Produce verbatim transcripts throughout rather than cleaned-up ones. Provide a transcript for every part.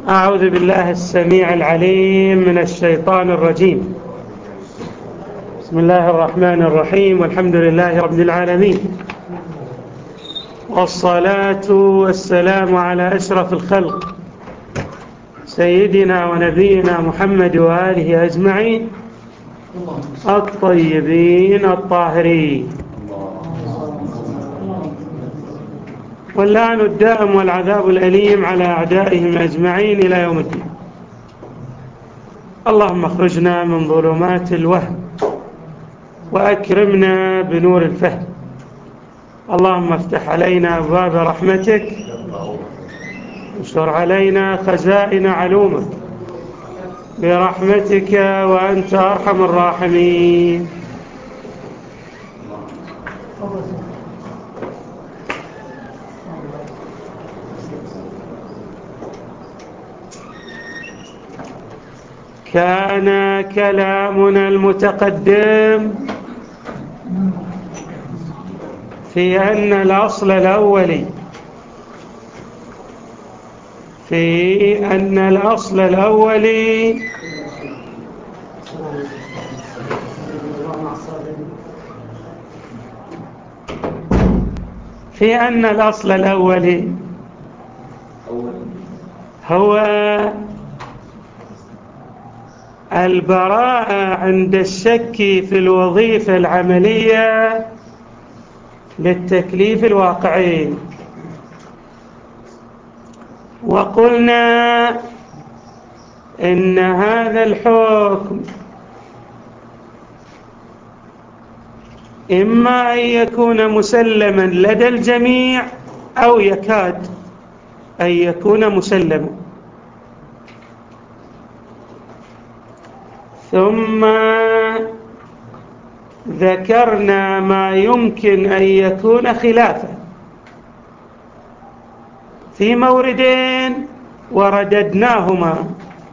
أعوذ بالله السميع العليم من الشيطان الرجيم. بسم الله الرحمن الرحيم، والحمد لله رب العالمين، والصلاة والسلام على أشرف الخلق سيدنا ونبينا محمد وآله أجمعين الطيبين الطاهرين، واللعن الدائم والعذاب الأليم على أعدائهم أجمعين إلى يوم الدين. اللهم اخرجنا من ظلمات الوهم وأكرمنا بنور الفهم. اللهم افتح علينا أبواب رحمتك، وانشر علينا خزائن علومك برحمتك وأنت أرحم الراحمين. كان كلامنا المتقدم في أن الأصل الأولي في أن الأصل الأولي في أن الأصل الأولي هو البراءة عند الشك في الوظيفة العملية للتكليف الواقعي. وقلنا إن هذا الحكم إما أن يكون مسلما لدى الجميع أو يكاد أن يكون مسلما. ثم ذكرنا ما يمكن أن يكون خلافا في موردين ورددناهما.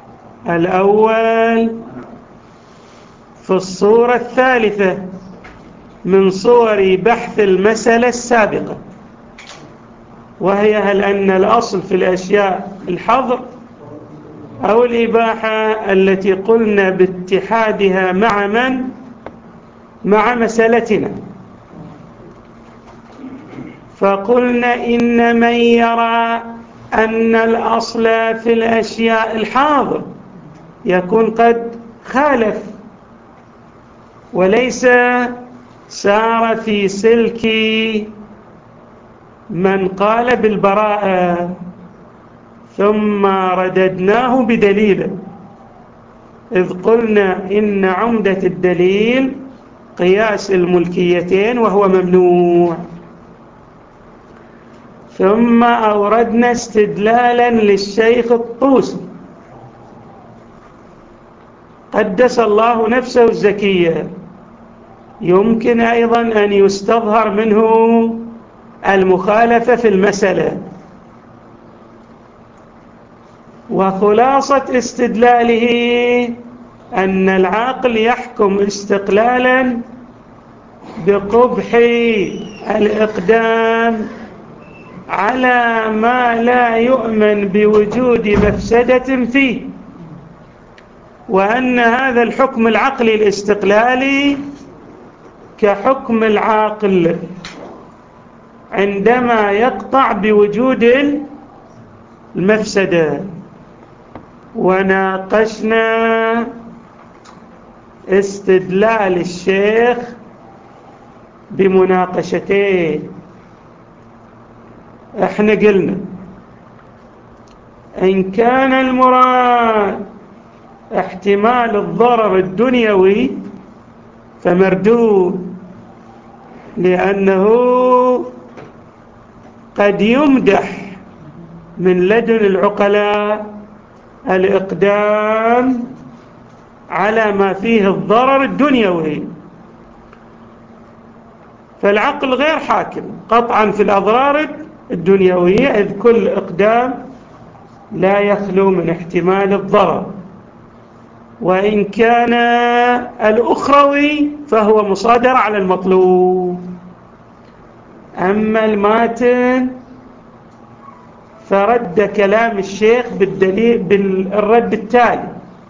الأول في الصورة الثالثة من صور بحث المسألة السابقة، وهي هل أن الأصل في الأشياء الحظر أو الإباحة التي قلنا باتحادها مع من؟ مع مسألتنا. فقلنا إن من يرى أن الأصل في الأشياء الحاضر يكون قد خالف وليس سار في سلك من قال بالبراءة. ثم رددناه بدليل، إذ قلنا إن عمدة الدليل قياس الملكيتين وهو ممنوع. ثم أوردنا استدلالا للشيخ الطوسي قدس الله نفسه الزكية، يمكن أيضا أن يستظهر منه المخالفة في المسألة. وخلاصة استدلاله أن العقل يحكم استقلالا بقبح الإقدام على ما لا يؤمن بوجود مفسدة فيه، وأن هذا الحكم العقلي الاستقلالي كحكم العاقل عندما يقطع بوجود المفسدة. وناقشنا استدلال الشيخ بمناقشتين. احنا قلنا إن كان المراد احتمال الضرر الدنيوي فمردود، لأنه قد يمدح من لدن العقلاء الإقدام على ما فيه الضرر الدنيوي، فالعقل غير حاكم قطعا في الأضرار الدنيوية، إذ كل إقدام لا يخلو من احتمال الضرر. وإن كان الأخروي فهو مصادر على المطلوب. أما الماتن فرد كلام الشيخ بالدليل بالرد التالي،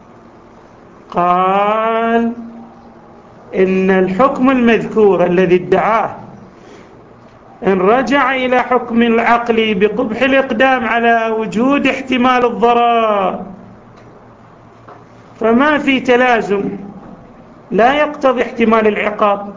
قال إن الحكم المذكور الذي ادعاه إن رجع إلى حكم العقل بقبح الإقدام على وجود احتمال الضرر فما في تلازم، لا يقتضي احتمال العقاب.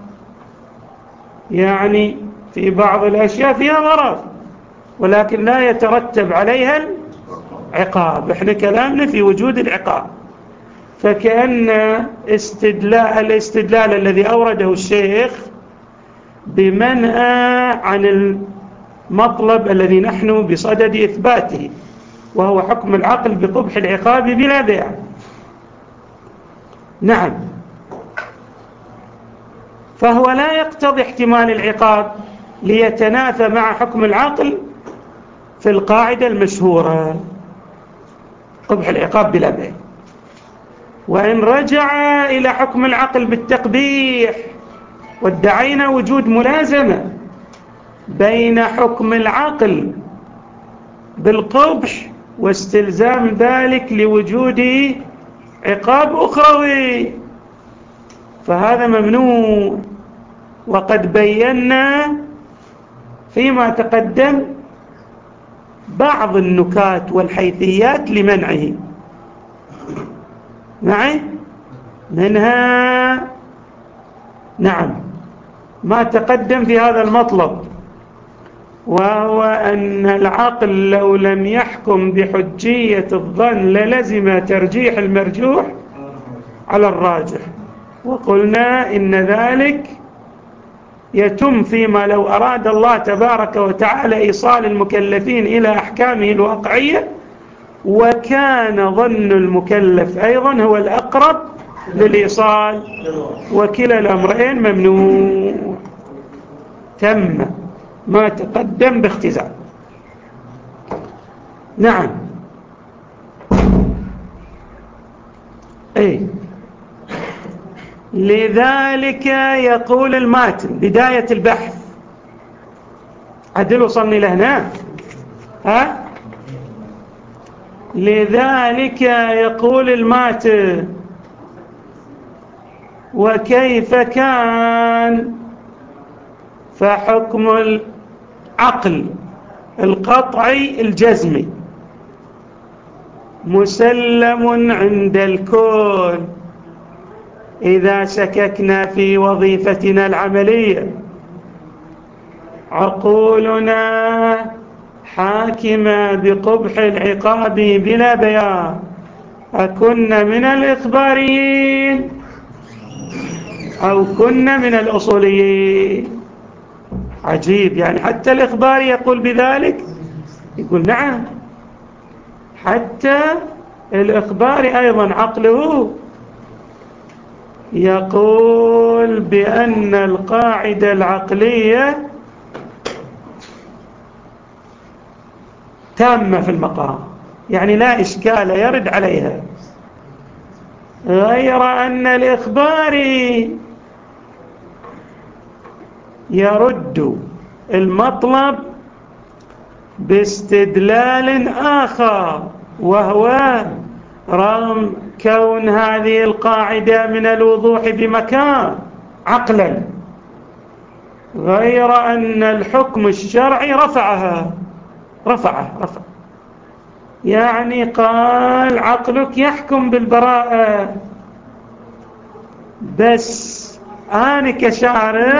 يعني في بعض الأشياء فيها ضرر ولكن لا يترتب عليها العقاب، احنا كلامنا في وجود العقاب. فكأن استدلال الاستدلال الذي أورده الشيخ بمنع عن المطلب الذي نحن بصدد إثباته، وهو حكم العقل بقبح العقاب بلا بيع. نعم، فهو لا يقتضي احتمال العقاب ليتنافى مع حكم العقل في القاعدة المشهورة قبح العقاب بلا بيع. وإن رجع إلى حكم العقل بالتقبيح وادعينا وجود ملازمة بين حكم العقل بالقبح واستلزام ذلك لوجود عقاب أخروي فهذا ممنوع، وقد بينا فيما تقدم بعض النكات والحيثيات لمنعه. معي منها نعم ما تقدم في هذا المطلب، وهو أن العقل لو لم يحكم بحجية الظن للزم ترجيح المرجوح على الراجح، وقلنا إن ذلك يتم فيما لو أراد الله تبارك وتعالى إيصال المكلفين إلى أحكامه الواقعية وكان ظن المكلف أيضا هو الأقرب للإيصال، وكلا الأمرين ممنوع. تم ما تقدم باختزال. نعم أي لذلك يقول الماتن بداية البحث، عدل وصلني لهنا ها. لذلك يقول الماتن وكيف كان فحكم العقل القطعي الجزمي مسلم عند الكل إذا شككنا في وظيفتنا العملية، عقولنا حاكمة بقبح العقاب بلا بيان، أكن من الإخباريين أو كن من الأصوليين. عجيب، يعني حتى الإخباري يقول بذلك؟ يقول نعم، حتى الإخباري أيضا عقله يقول بأن القاعدة العقلية تامة في المقام، يعني لا إشكال يرد عليها، غير أن الإخباري يرد المطلب باستدلال آخر، وهو رغم كون هذه القاعدة من الوضوح بمكان عقلا، غير أن الحكم الشرعي رفعها رفعه رفع يعني قال عقلك يحكم بالبراءة، بس أنا كشارع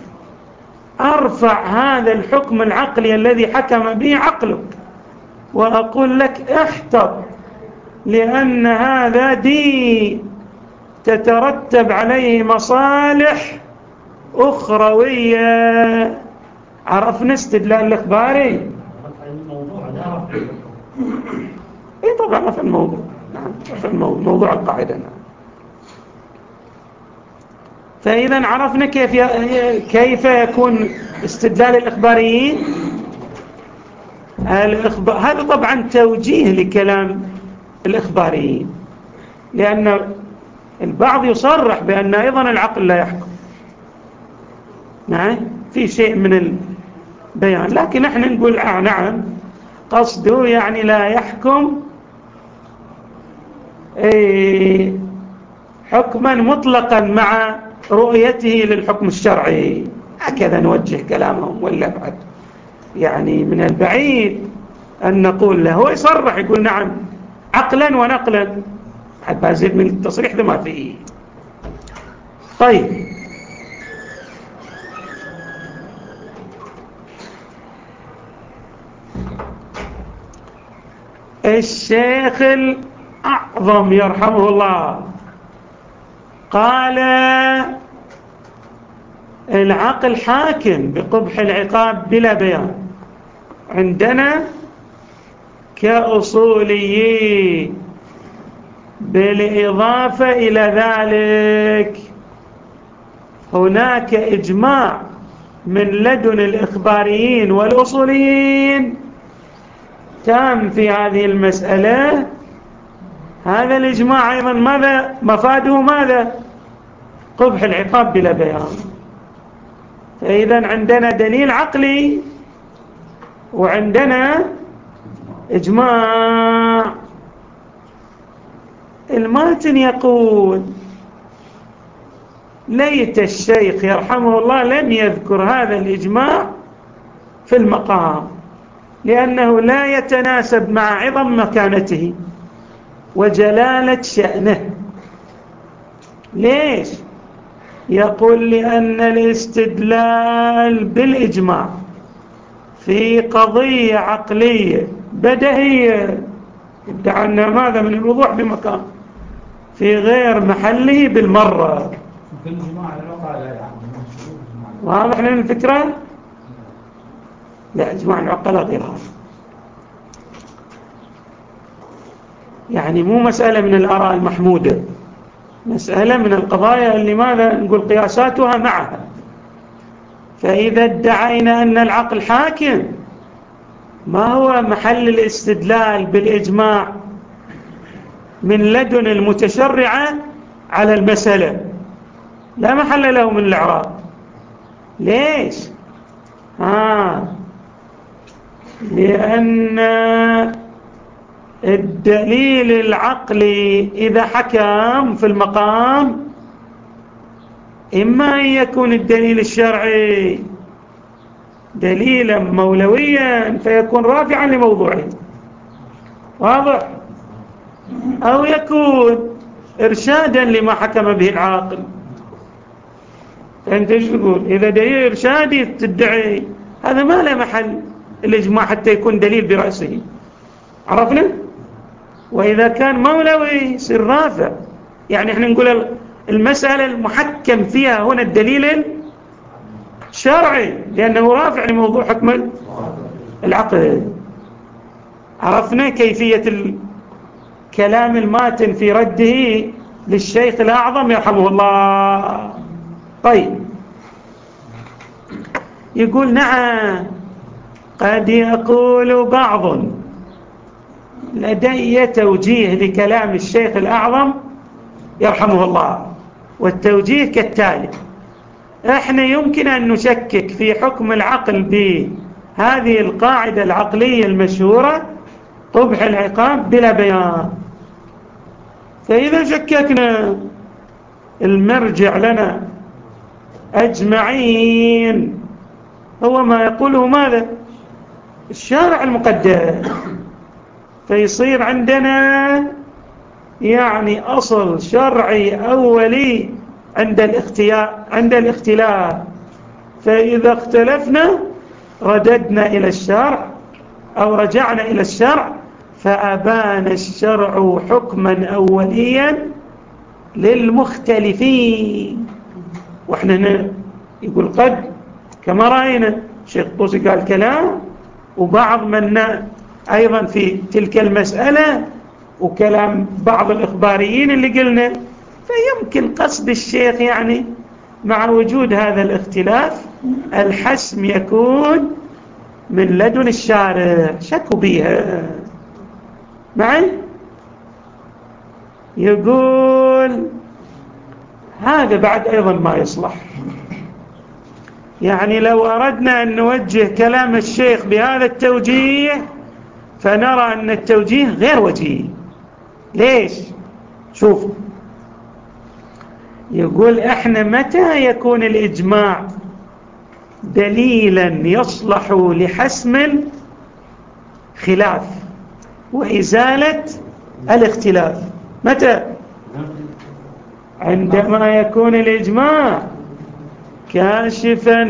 أرفع هذا الحكم العقلي الذي حكم به عقلك وأقول لك احتط، لأن هذا دين تترتب عليه مصالح أخروية. عرفنا استدلال الإخباري؟ إيه طبعا في الموضوع، نعم في الموضوع موضوع القاعدة. نعم. فإذا عرفنا كيف كيف يكون استدلال الإخباريين. الإخبار هذا طبعا توجيه لكلام الإخباريين، لأن البعض يصرح بأن أيضا العقل لا يحكم، نعم في شيء من البيان، لكن احنا نقول آه نعم قصده يعني لا يحكم حكما مطلقا مع رؤيته للحكم الشرعي. هكذا نوجه كلامهم، ولا بعد يعني من البعيد أن نقول له، هو يصرح يقول نعم عقلا ونقلا، حتى أزيد من التصريح ذا ما فيه. طيب الشيخ الأعظم يرحمه الله قال العقل حاكم بقبح العقاب بلا بيان عندنا كأصوليين، بالإضافة إلى ذلك هناك إجماع من لدن الإخباريين والأصوليين تام في هذه المسألة. هذا الإجماع أيضا ماذا مفاده؟ ماذا؟ قبح العقاب بلا بيان. فإذا عندنا دليل عقلي وعندنا إجماع. الماتن يقول ليت الشيخ يرحمه الله لم يذكر هذا الإجماع في المقام، لأنه لا يتناسب مع عظم مكانته وجلالة شأنه. ليش؟ يقول لأن الاستدلال بالإجماع في قضية عقلية بديهية ادعى أن ماذا من الوضوح بمكان في غير محله بالمرة. واضح لنا الفكرة؟ لا، إجماع العقلاء غير هذا، يعني مو مسألة من الآراء المحمودة، مسألة من القضايا اللي ماذا نقول قياساتها معها. فإذا ادعينا أن العقل حاكم، ما هو محل الاستدلال بالإجماع من لدن المتشرعة على المسألة؟ لا محل له من الإعراب. ليش؟ ها لأن الدليل العقلي إذا حكم في المقام إما أن يكون الدليل الشرعي دليلا مولويا فيكون رافعا لموضوعه، واضح، أو يكون إرشادا لما حكم به العاقل. فأنت ايش تقول؟ إذا دليل إرشادي تدعي هذا ما له محل الإجماع حتى يكون دليل برأسه، عرفنا؟ وإذا كان مولوي يصير رافع. يعني احنا نقول المسألة المحكم فيها هنا الدليل الشرعي لأنه رافع لموضوع حكم العقل. عرفنا كيفية الكلام الماتن في رده للشيخ الأعظم يرحمه الله. طيب يقول نعم قد يقول بعض لدي توجيه لكلام الشيخ الأعظم يرحمه الله، والتوجيه كالتالي: احنا يمكن أن نشكك في حكم العقل بهذه القاعدة العقلية المشهورة قبح العقاب بلا بيان. فإذا شككنا المرجع لنا أجمعين هو ما يقوله ماذا؟ الشارع المقدس. فيصير عندنا يعني أصل شرعي أولي عند الاختلاف عند الاختلاف فإذا اختلفنا رددنا إلى الشرع أو رجعنا إلى الشرع فأبان الشرع حكما أوليا للمختلفين. وإحنا هنا يقول قد كما رأينا الشيخ طوسي قال كلام، وبعض من أيضا في تلك المسألة وكلام بعض الإخباريين اللي قلنا. فيمكن قصد الشيخ يعني مع وجود هذا الاختلاف الحسم يكون من لدن الشارع. شكوا بيها معي. يقول هذا بعد أيضا ما يصلح. يعني لو أردنا أن نوجه كلام الشيخ بهذا التوجيه فنرى أن التوجيه غير وجيه. ليش؟ شوف، يقول احنا متى يكون الإجماع دليلا يصلح لحسم الخلاف وإزالة الاختلاف؟ متى؟ عندما يكون الإجماع كاشفا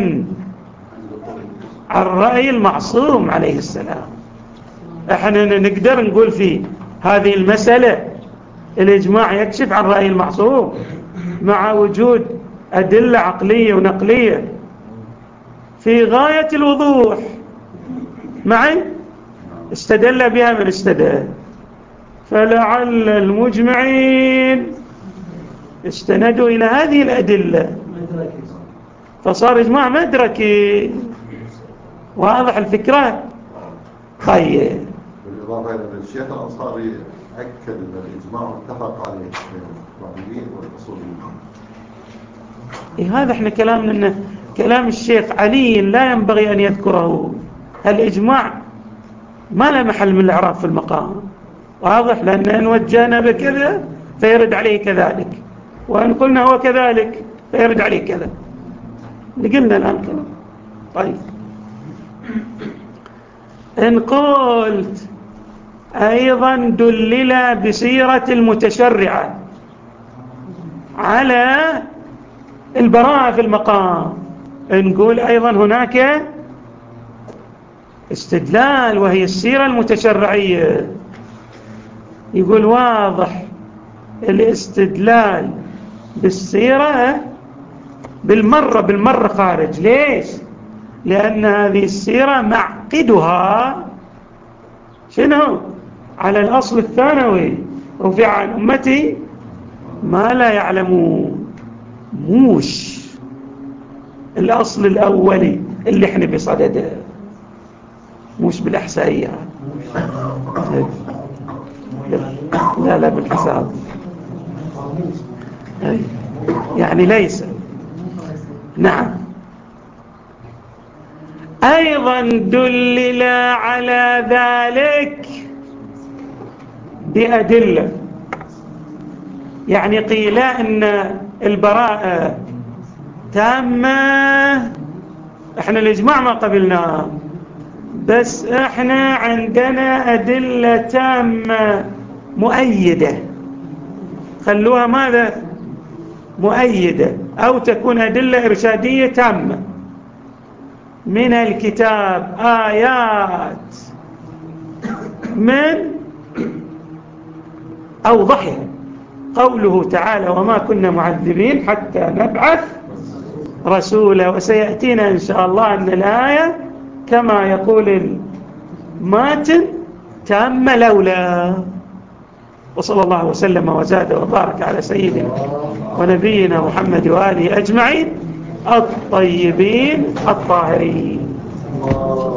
عن رأي المعصوم عليه السلام. احنا نقدر نقول في هذه المسألة الإجماع يكشف عن رأي المعصوم مع وجود أدلة عقلية ونقلية في غاية الوضوح معي استدل بها من استدل. فلعل المجمعين استندوا إلى هذه الأدلة فصار إجماع مدركي. واضح الفكرة؟ طيب، بالإضافة إلى أن الشيخ الأنصاري أكد أن الإجماع اتفق عليه الوهابيين والأصوليين. إيه هذا احنا كلامنا إنه كلام الشيخ علي لا ينبغي أن يذكره. الإجماع ما له محل من الإعراب في المقام. واضح؟ لأن إن وجهنا بكذا فيرد عليه كذلك، وإن قلنا هو كذلك فيرد عليه كذا. لقلنا الآن كلام. طيب، إن قلت أيضا دلل بسيرة المتشرعة على البراءة في المقام، نقول أيضا هناك استدلال وهي السيرة المتشرعية. يقول واضح الاستدلال بالسيرة بالمرة بالمرة خارج. ليش؟ لأن هذه السيرة معقدها شنو؟ على الأصل الثانوي، رفع عن أمتي ما لا يعلمون، موش الأصل الأولي اللي احنا بصدده، موش بالإحسائية. لا لا بالحساب، يعني ليس. نعم، أيضا دلل على ذلك بأدلة. يعني قيل أن البراءة تامة، احنا الإجماع ما قبلناه، بس احنا عندنا أدلة تامة مؤيدة، خلوها ماذا؟ مؤيدة، أو تكون أدلة إرشادية تامة من الكتاب، آيات من أوضحها قوله تعالى وما كنا معذبين حتى نبعث رسولا. وسيأتينا إن شاء الله أن الآية كما يقول الماتن تامة لولا. وصلى الله وسلم وزاد وبارك على سيدنا ونبينا محمد وآله أجمعين الطيبين الطاهرين.